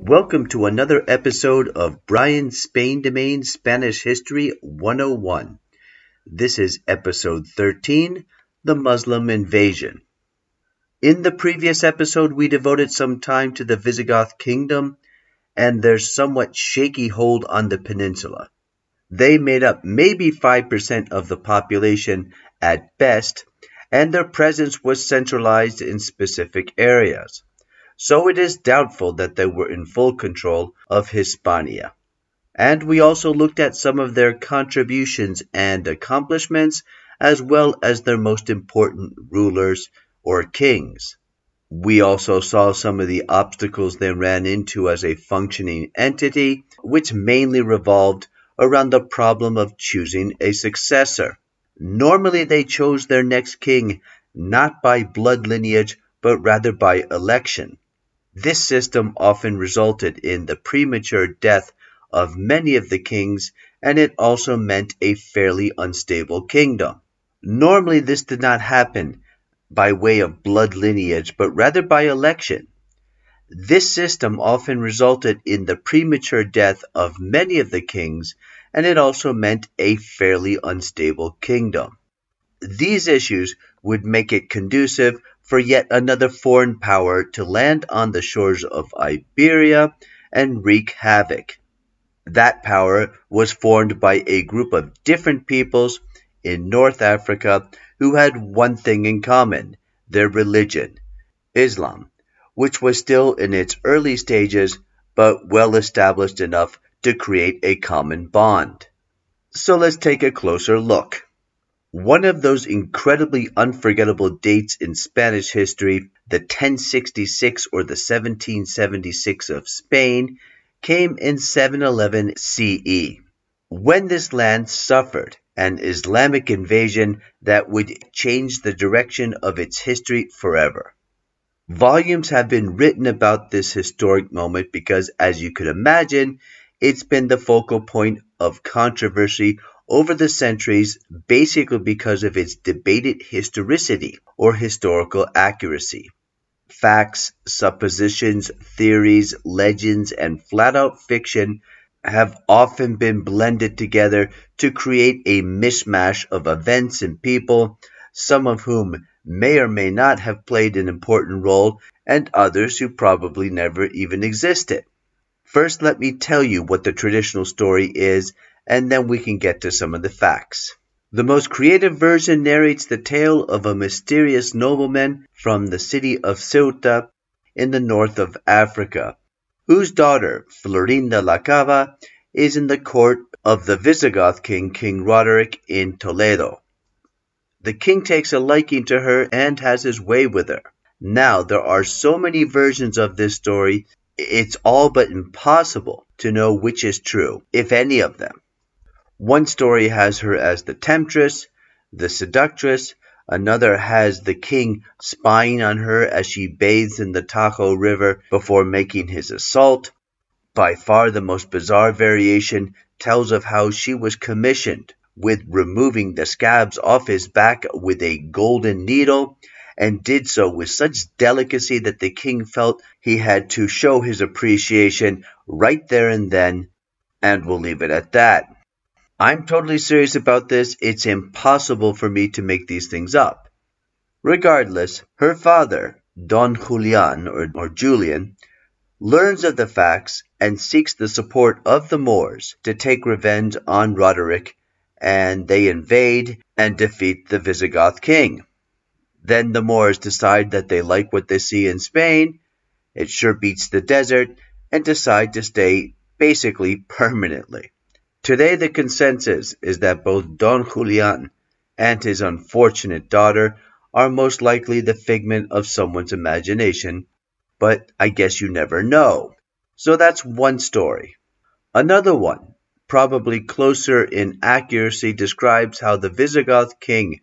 Welcome to another episode of Brian's Spain Domain Spanish History 101. This is episode 13, The Muslim Invasion. In the previous episode, we devoted some time to the Visigoth kingdom and their somewhat shaky hold on the peninsula. They made up maybe 5% of the population at best, and their presence was centralized in specific areas. So it is doubtful that they were in full control of Hispania. And we also looked at some of their contributions and accomplishments, as well as their most important rulers or kings. We also saw some of the obstacles they ran into as a functioning entity, which mainly revolved around the problem of choosing a successor. Normally they chose their next king not by blood lineage, but rather by election. This system often resulted in the premature death of many of the kings, and it also meant a fairly unstable kingdom. Normally this did not happen by way of blood lineage, but rather by election. This system often resulted in the premature death of many of the kings, and it also meant a fairly unstable kingdom. These issues would make it conducive for yet another foreign power to land on the shores of Iberia and wreak havoc. That power was formed by a group of different peoples in North Africa who had one thing in common, their religion, Islam, which was still in its early stages but well established enough to create a common bond. So let's take a closer look. One of those incredibly unforgettable dates in Spanish history, the 1066 or the 1776 of Spain, came in 711 CE, when this land suffered an Islamic invasion that would change the direction of its history forever. Volumes have been written about this historic moment because, as you could imagine, it's been the focal point of controversy over the centuries, basically because of its debated historicity or historical accuracy. Facts, suppositions, theories, legends, and flat-out fiction have often been blended together to create a mishmash of events and people, some of whom may or may not have played an important role, and others who probably never even existed. First, let me tell you what the traditional story is, and then we can get to some of the facts. The most creative version narrates the tale of a mysterious nobleman from the city of Ceuta in the north of Africa, whose daughter, Florinda la Cava, is in the court of the Visigoth king, King Roderick, in Toledo. The king takes a liking to her and has his way with her. Now, there are so many versions of this story, it's all but impossible to know which is true, if any of them. One story has her as the temptress, the seductress. Another has the king spying on her as she bathes in the Tajo River before making his assault. By far the most bizarre variation tells of how she was commissioned with removing the scabs off his back with a golden needle, and did so with such delicacy that the king felt he had to show his appreciation right there and then, and we'll leave it at that. I'm totally serious about this. It's impossible for me to make these things up. Regardless, her father, Don Julian or Julian, learns of the facts and seeks the support of the Moors to take revenge on Roderick, and they invade and defeat the Visigoth king. Then the Moors decide that they like what they see in Spain, it sure beats the desert, and decide to stay basically permanently. Today the consensus is that both Don Julian and his unfortunate daughter are most likely the figment of someone's imagination, but I guess you never know. So that's one story. Another one, probably closer in accuracy, describes how the Visigoth king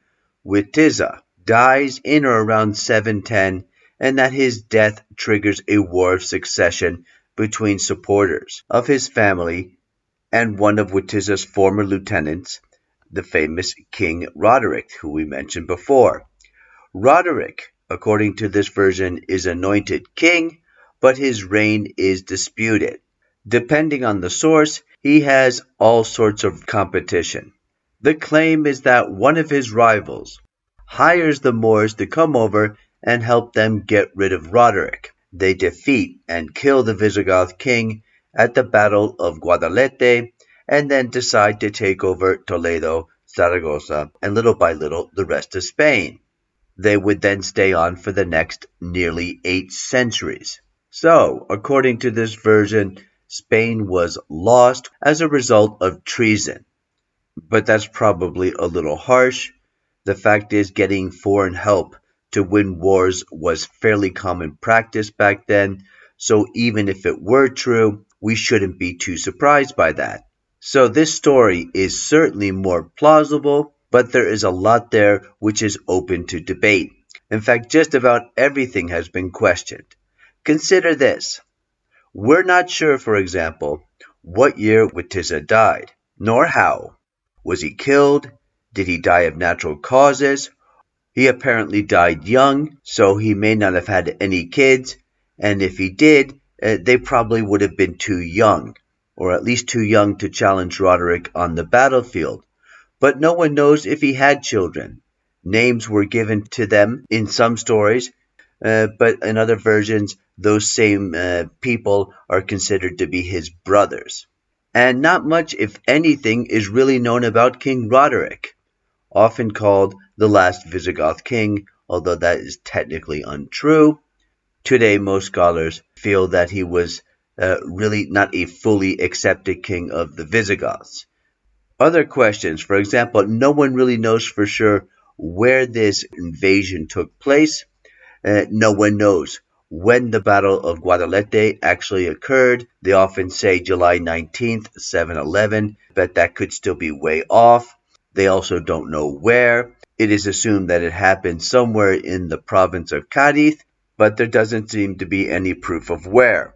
Witiza dies in or around 710, and that his death triggers a war of succession between supporters of his family and one of Witiza's former lieutenants, the famous King Roderick, who we mentioned before. Roderick, according to this version, is anointed king, but his reign is disputed. Depending on the source, he has all sorts of competition. The claim is that one of his rivals hires the Moors to come over and help them get rid of Roderick. They defeat and kill the Visigoth king at the Battle of Guadalete and then decide to take over Toledo, Zaragoza, and little by little the rest of Spain. They would then stay on for the next nearly 8 centuries. So, according to this version, Spain was lost as a result of treason. But that's probably a little harsh. The fact is, getting foreign help to win wars was fairly common practice back then, so even if it were true, we shouldn't be too surprised by that. So this story is certainly more plausible, but there is a lot there which is open to debate. In fact, just about everything has been questioned. Consider this. We're not sure, for example, what year Witiza died, nor how. Was he killed? Did he die of natural causes? He apparently died young, so he may not have had any kids, and if he did, they probably would have been too young, or at least too young to challenge Roderick on the battlefield. But no one knows if he had children. Names were given to them in some stories, but in other versions, those same people are considered to be his brothers. And not much, if anything, is really known about King Roderick, often called the last Visigoth king, although that is technically untrue. Today, most scholars feel that he was really not a fully accepted king of the Visigoths. Other questions, for example, no one really knows for sure where this invasion took place. No one knows when the Battle of Guadalete actually occurred. They often say July 19th, 711, but that could still be way off. They also don't know where. It is assumed that it happened somewhere in the province of Cádiz, but there doesn't seem to be any proof of where.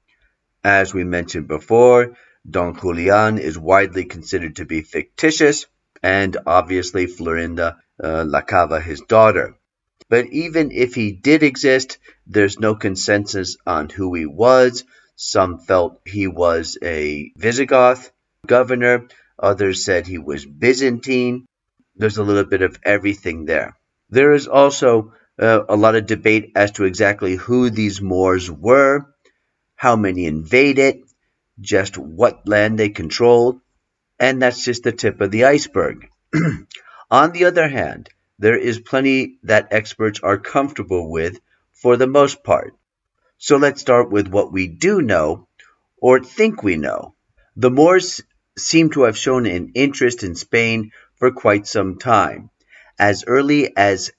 As we mentioned before, Don Julian is widely considered to be fictitious, and obviously Florinda La Cava, his daughter. But even if he did exist, there's no consensus on who he was. Some felt he was a Visigoth governor. Others said he was Byzantine. There's a little bit of everything there. There is also a lot of debate as to exactly who these Moors were, how many invaded, just what land they controlled, and that's just the tip of the iceberg. On the other hand, there is plenty that experts are comfortable with for the most part. So let's start with what we do know, or think we know. The Moors seem to have shown an interest in Spain for quite some time. As early as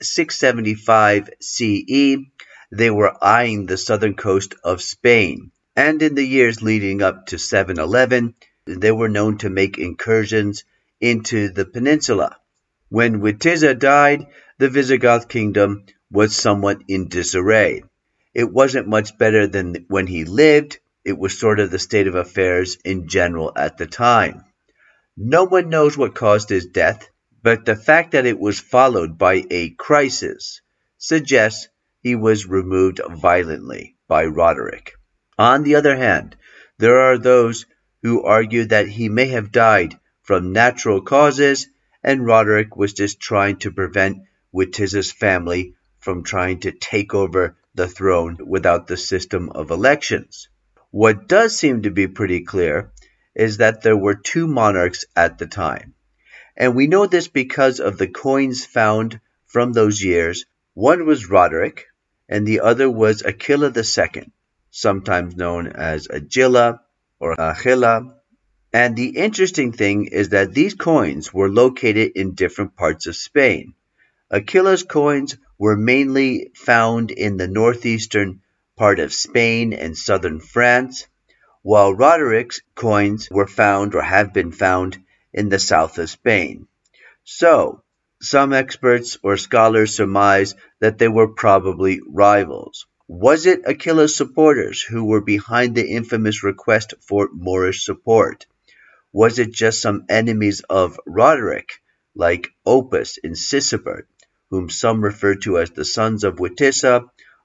675 CE, they were eyeing the southern coast of Spain, and in the years leading up to 711, they were known to make incursions into the peninsula. When Witiza died, the Visigoth kingdom was somewhat in disarray. It wasn't much better than when he lived. It was sort of the state of affairs in general at the time. No one knows what caused his death, but the fact that it was followed by a crisis suggests he was removed violently by Roderick. On the other hand, there are those who argue that he may have died from natural causes and Roderick was just trying to prevent Witiza's family from trying to take over the throne without the system of elections. What does seem to be pretty clear is that there were 2 monarchs at the time. And we know this because of the coins found from those years. One was Roderick, and the other was Aquila II, sometimes known as Agila or Agila. And the interesting thing is that these coins were located in different parts of Spain. Aquila's coins were mainly found in the northeastern part of Spain and southern France, while Roderick's coins were found or have been found in the south of Spain. So, some experts or scholars surmise that they were probably rivals. Was it Aquila's supporters who were behind the infamous request for Moorish support? Was it just some enemies of Roderick, like Opis and Sigebert, whom some refer to as the sons of Witiza,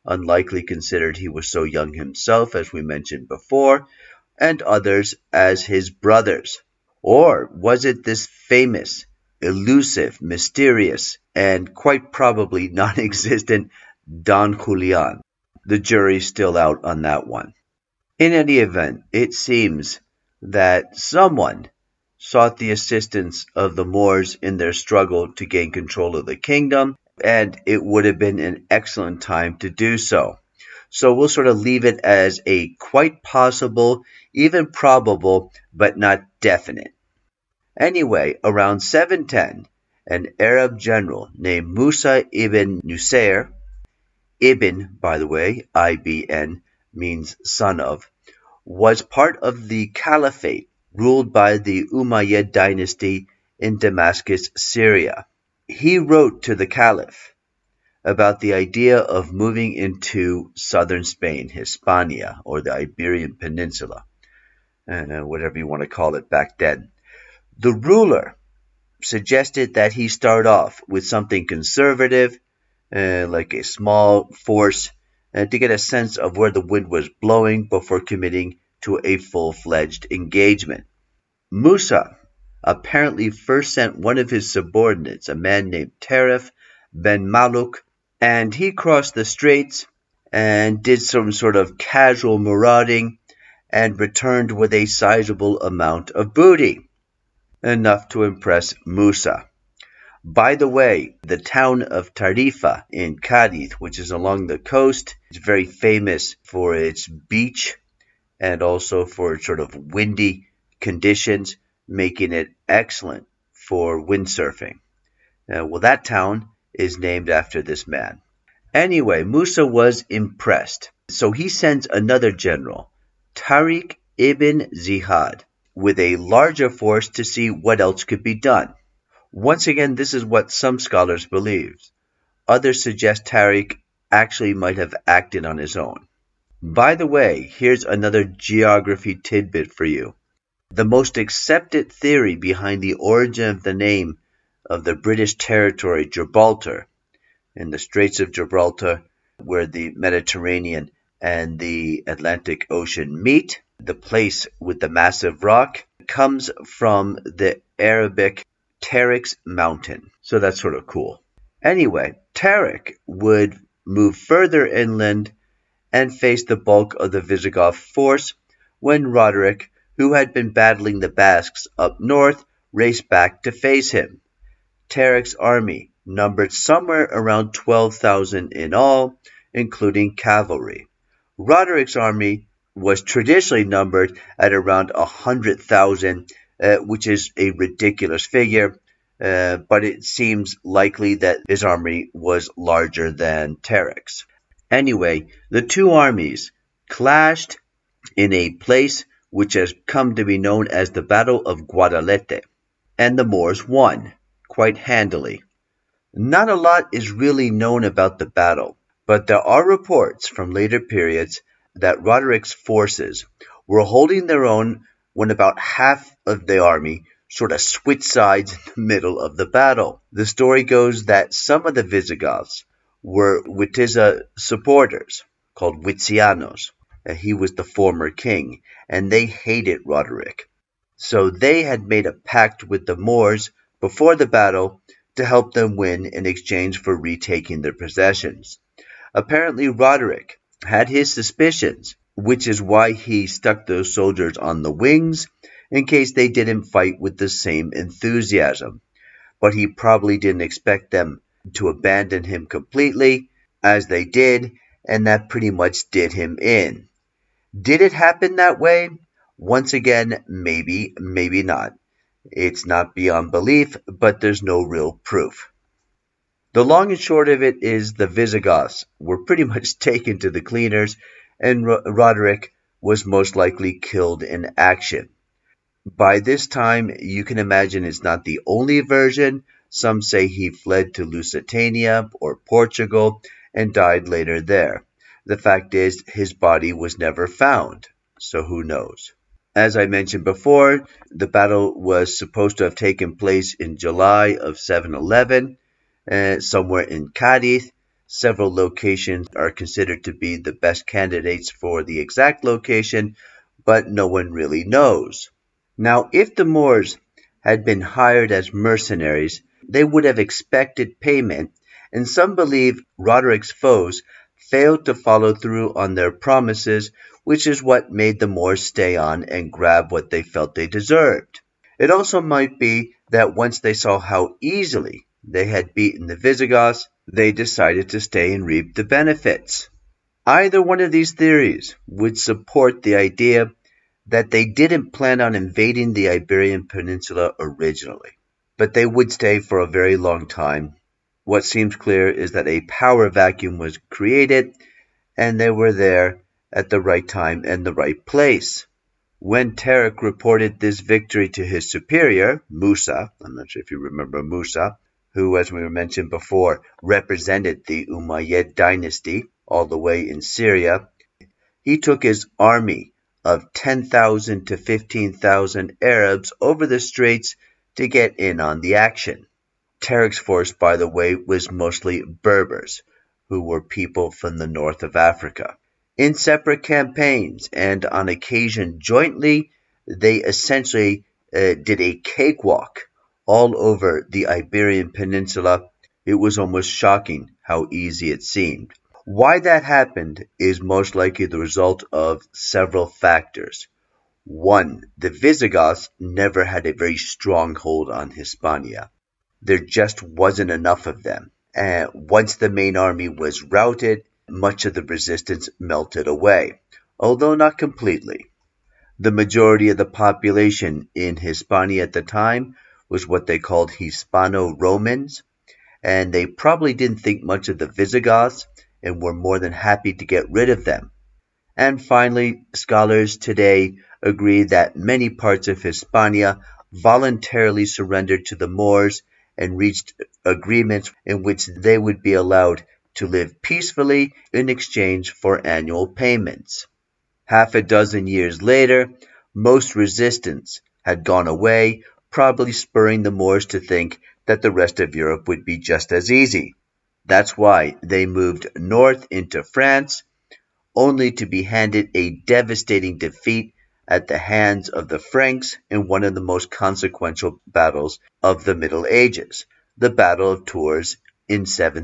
unlikely considered he was so young himself, as we mentioned before, and others as his brothers. Or was it this famous, elusive, mysterious, and quite probably non-existent Don Julian? The jury's still out on that one. In any event, it seems that someone sought the assistance of the Moors in their struggle to gain control of the kingdom, and it would have been an excellent time to do so. So we'll sort of leave it as a quite possible, even probable, but not definite. Anyway, around 710, an Arab general named Musa ibn Nusair, Ibn, by the way, IBN, means son of, was part of the caliphate ruled by the Umayyad dynasty in Damascus, Syria. He wrote to the caliph about the idea of moving into southern Spain, Hispania, or the Iberian Peninsula, whatever you want to call it back then. The ruler suggested that he start off with something conservative, like a small force, to get a sense of where the wind was blowing before committing to a full-fledged engagement. Musa apparently first sent one of his subordinates, a man named Tarif ben Maluk, and he crossed the straits and did some sort of casual marauding and returned with a sizable amount of booty, enough to impress Musa. By the way, the town of Tarifa in Cadiz, which is along the coast, is very famous for its beach and also for its sort of windy conditions, making it excellent for windsurfing. Well, that town is named after this man. Anyway, Musa was impressed, so he sends another general, Tariq ibn Ziyad, with a larger force to see what else could be done. Once again, this is what some scholars believe. Others suggest Tariq actually might have acted on his own. By the way, here's another geography tidbit for you. The most accepted theory behind the origin of the name of the British territory Gibraltar, in the Straits of Gibraltar, where the Mediterranean and the Atlantic Ocean meet, the place with the massive rock, comes from the Arabic Tariq's mountain. So that's sort of cool. Anyway, Tariq would move further inland and face the bulk of the Visigoth force when Roderick, who had been battling the Basques up north, raced back to face him. Tariq's army numbered somewhere around 12,000 in all, including cavalry. Roderick's army was traditionally numbered at around 100,000, which is a ridiculous figure, but it seems likely that his army was larger than Tariq's. Anyway, the two armies clashed in a place which has come to be known as the Battle of Guadalete, and the Moors won, quite handily. Not a lot is really known about the battle, but there are reports from later periods that Roderick's forces were holding their own when about half of the army sort of switched sides in the middle of the battle. The story goes that some of the Visigoths were Witiza supporters, called Witianos. He was the former king, and they hated Roderick. So they had made a pact with the Moors before the battle to help them win in exchange for retaking their possessions. Apparently Roderick had his suspicions, which is why he stuck those soldiers on the wings in case they didn't fight with the same enthusiasm. But he probably didn't expect them to abandon him completely, as they did, and that pretty much did him in. Did it happen that way? Once again, maybe, maybe not. It's not beyond belief, but there's no real proof. The long and short of it is the Visigoths were pretty much taken to the cleaners, and Roderick was most likely killed in action. By this time, you can imagine it's not the only version. Some say he fled to Lusitania or Portugal and died later there. The fact is, his body was never found, so who knows? As I mentioned before, the battle was supposed to have taken place in July of 711, somewhere in Cadiz, Several locations are considered to be the best candidates for the exact location, but no one really knows. Now, if the Moors had been hired as mercenaries, they would have expected payment, and some believe Roderick's foes failed to follow through on their promises, which is what made the Moors stay on and grab what they felt they deserved. It also might be that once they saw how easily they had beaten the Visigoths, they decided to stay and reap the benefits. Either one of these theories would support the idea that they didn't plan on invading the Iberian Peninsula originally, but they would stay for a very long time. What seems clear is that a power vacuum was created, and they were there at the right time and the right place. When Tarik reported this victory to his superior, Musa, I'm not sure if you remember Musa, who, as we mentioned before, represented the Umayyad dynasty all the way in Syria, he took his army of 10,000 to 15,000 Arabs over the straits to get in on the action. Tarik's force, by the way, was mostly Berbers, who were people from the north of Africa. In separate campaigns and on occasion jointly, they essentially did a cakewalk all over the Iberian Peninsula. It was almost shocking how easy it seemed. Why that happened is most likely the result of several factors. One, the Visigoths never had a very strong hold on Hispania. There just wasn't enough of them. And once the main army was routed, much of the resistance melted away, although not completely. The majority of the population in Hispania at the time was what they called Hispano-Romans, and they probably didn't think much of the Visigoths and were more than happy to get rid of them. And finally, scholars today agree that many parts of Hispania voluntarily surrendered to the Moors and reached agreements in which they would be allowed to live peacefully in exchange for annual payments. Half a dozen years later, most resistance had gone away, probably spurring the Moors to think that the rest of Europe would be just as easy. That's why they moved north into France, only to be handed a devastating defeat at the hands of the Franks in one of the most consequential battles of the Middle Ages, the Battle of Tours in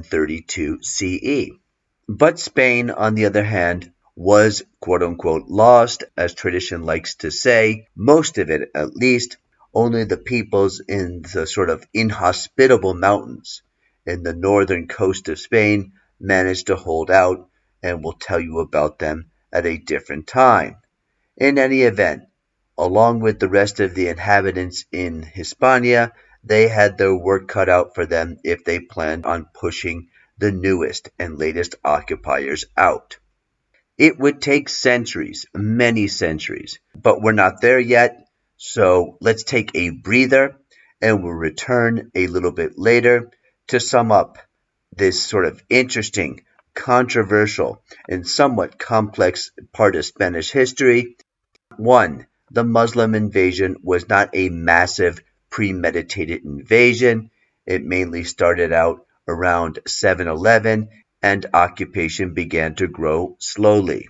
732 CE. But Spain, on the other hand, was quote-unquote lost, as tradition likes to say, most of it at least. Only the peoples in the sort of inhospitable mountains in the northern coast of Spain managed to hold out, and we'll tell you about them at a different time. In any event, along with the rest of the inhabitants in Hispania, they had their work cut out for them if they planned on pushing the newest and latest occupiers out. It would take centuries, many centuries, but we're not there yet, so let's take a breather and we'll return a little bit later to sum up this sort of interesting, controversial, and somewhat complex part of Spanish history. 1. The Muslim invasion was not a massive, premeditated invasion. It mainly started out around 711, and occupation began to grow slowly.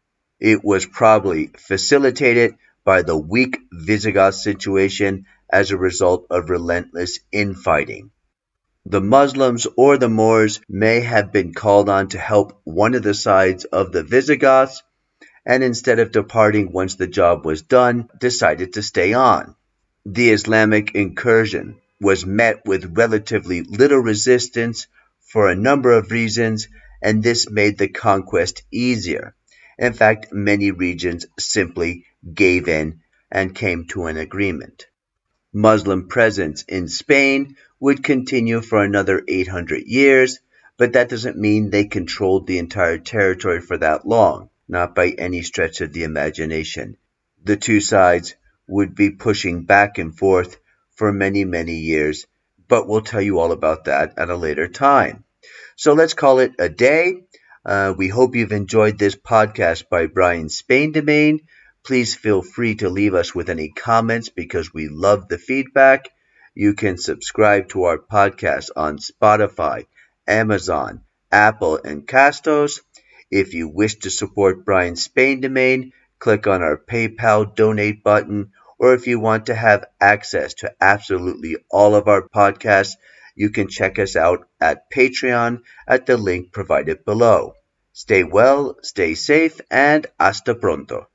It was probably facilitated by the weak Visigoth situation as a result of relentless infighting. The Muslims or the Moors may have been called on to help one of the sides of the Visigoths, and instead of departing once the job was done, decided to stay on. The Islamic incursion was met with relatively little resistance for a number of reasons, and this made the conquest easier. In fact, many regions simply gave in and came to an agreement. Muslim presence in Spain would continue for another 800 years, but that doesn't mean they controlled the entire territory for that long, not by any stretch of the imagination. The two sides would be pushing back and forth for many, many years, but we'll tell you all about that at a later time. So let's call it a day. We hope you've enjoyed this podcast by Brian Spain-Demain. Please feel free to leave us with any comments because we love the feedback. You can subscribe to our podcast on Spotify, Amazon, Apple, and Castos. If you wish to support Brian Spain Domain, click on our PayPal donate button, or if you want to have access to absolutely all of our podcasts, you can check us out at Patreon at the link provided below. Stay well, stay safe, and hasta pronto.